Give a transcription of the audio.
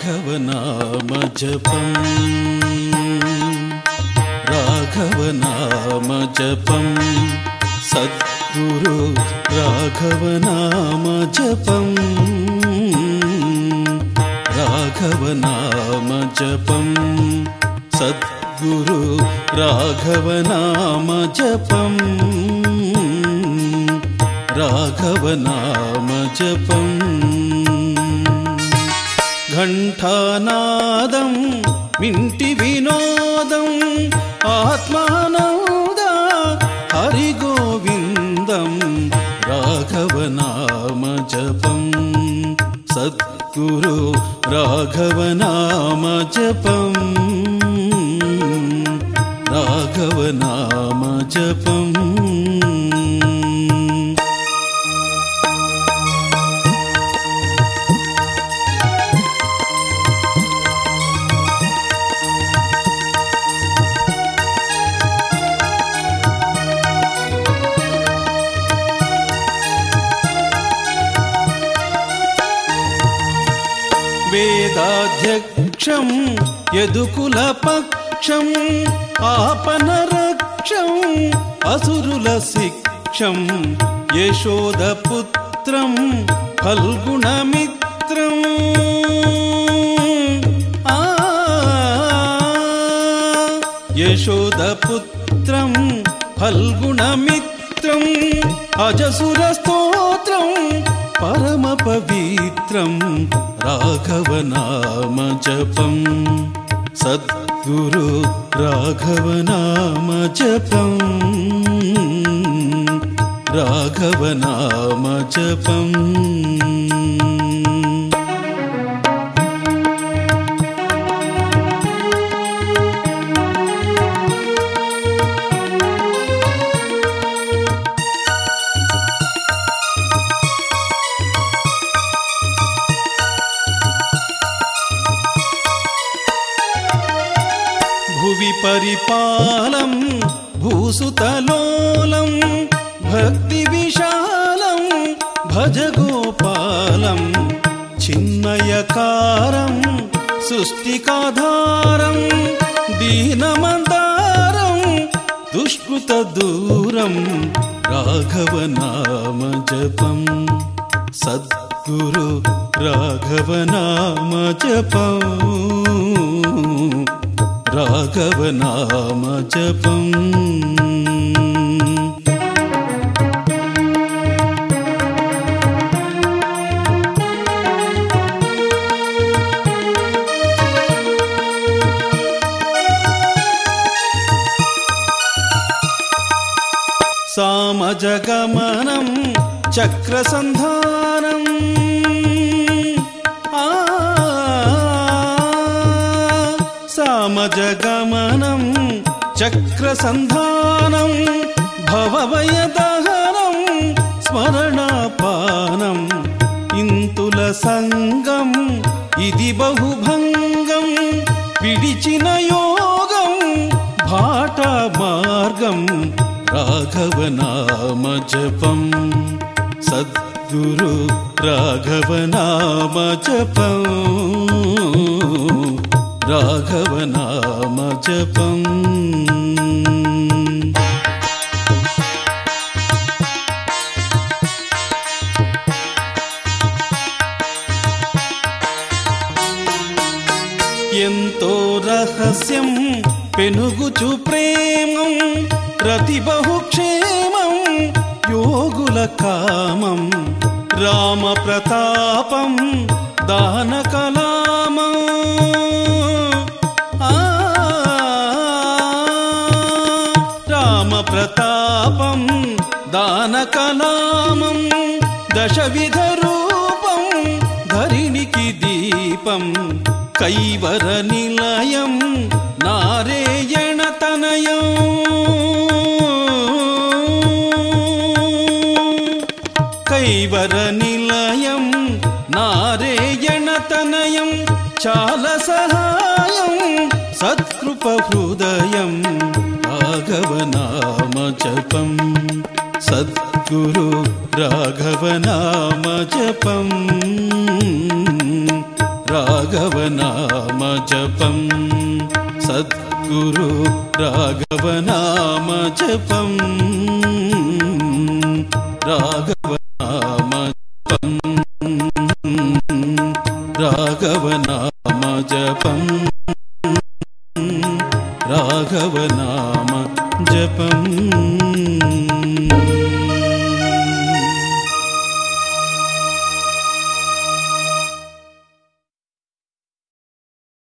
రాఘవనామ జపం రాఘవనామ జపం సద్గురు రాఘవనామ జపం రాఘవనామ జపం సద్గురు రాఘవనామ జపం రాఘవనామ జపం ఘంటానాదం మింటి వినోదం ఆత్మానంద హరి గోవిందం రాఘవనామ జపం సద్గురు రాఘవనామ జపం రాఘవనామ జపం వేదాధ్యక్షం యదుకుల పక్షం ఆపనరక్షం అసురుల శిక్షం యశోదపుత్రం ఫల్గుణమిత్రం యశోదపుత్రం ఫల్గుణమిత్రం అజసుర స్తోత్రం పరమ పవిత్రం రాఘవనామ జపం సద్గురు రాఘవనామ జపం రాఘవనామ జపం భువి పరిపాలం భూసుతలోలం భక్తి విశాలం భజ గోపాలం చిన్మయకారం సృష్టికాధారం దీనమందారం దుష్కృత దూరం రాఘవనామ జపం సద్గురు రాఘవనామ జపం రాఘవనామ జపం సామజగమనం చక్రసంధానం సామజగమనం చక్రసంధానం భవభయదహనం స్మరణాపానం ఇంతుల సంగం ఇది బహుభంగం విడిచిన యోగం భాట మార్గం రాఘవనామ జపం సద్గురు రాఘవనామ జపం రాఘవనామ జపం ఎంతో రహస్యం పెనుగుచు ప్రేమం రతి బహుక్షేమం యోగుల కామం రామ ప్రతాపం దాన కలామం రామ ప్రతాపం దాన కలామం దశవిధ రూపం ధరిణికి దీపం కైవర నిలయం నారాయణ తనయం కైవర నిలయం నారాయణ తనయం చాల సహాయం సత్కృప హృదయం రాఘవనామ జపం సద్గురు రాఘవనామ జపం రాఘవనామ జపం సద్గురు రాఘవనామ జపం రాఘవనామ జపం రాఘవనామ జపం రాఘవనామ జపం